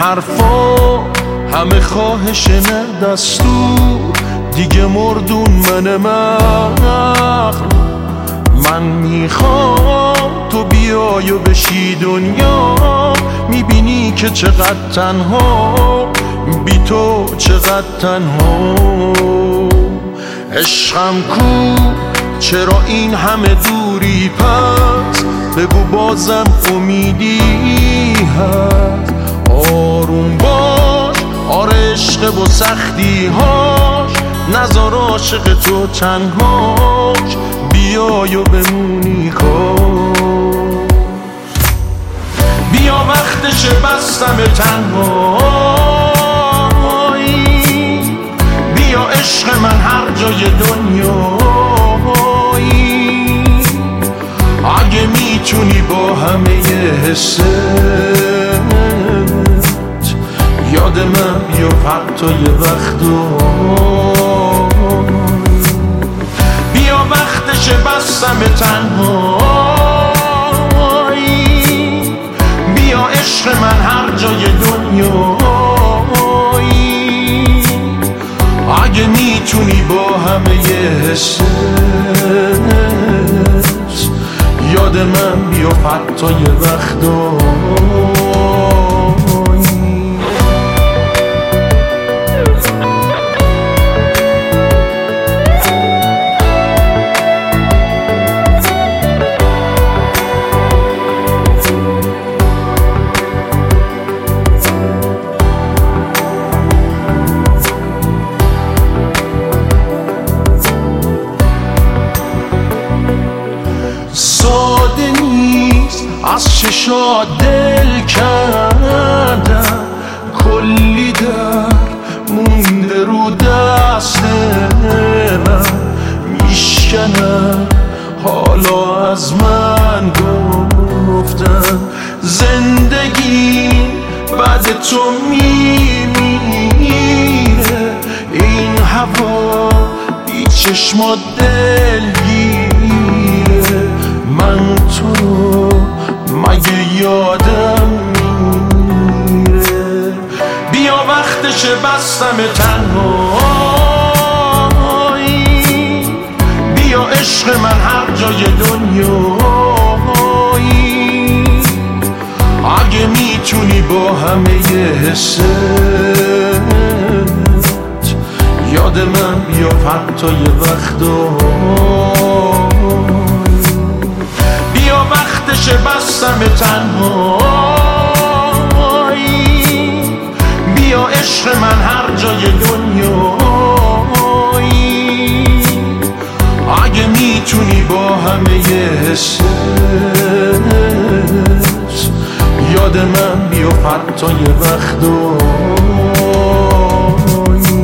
حرفا همه خواهش نه دستور، دیگه مردون من مغرور. من میخوام تو بیای و بشی دنیا، میبینی که چقدر تنها، بی تو چقدر تنها. عشقم کو چرا این همه دوری، پس بگو بازم امیدی هست. آروم باش آره عشق و سختی هاش، نذار عاشق تو تنهاش، بیای و بمونی کاش. بیا وقتشه بستم تنهایی، بیا عشق من هر جای دنیایی. اگه میتونی با همه حست یاد من بیا حتی یه وقتا. بیا وقتشه بستم تنهایی، بیا عشق من هر جای دنیایی. اگه میتونی با همه حست یاد من بیا حتی یه وقتا. ساده نیست از چشات دل کردم، کلی در مونده رو دست من، میشکنم حالا از من گفتن. زندگی بعد تو میمیره، این هوا بی چشمات دلگیره. من تو مگه یادم میره؟ بیا وقتشه بستم تنهایی، بیا عشق من هر جای دنیایی. اگه میتونی با همه حست یاد من بیا حتی یه وقتا. بیا وقتشه بستم تنهایی، بیا عشق من هر جای دنیایی. اگه میتونی با همه حست یاد من بیا حتی یه وقتا.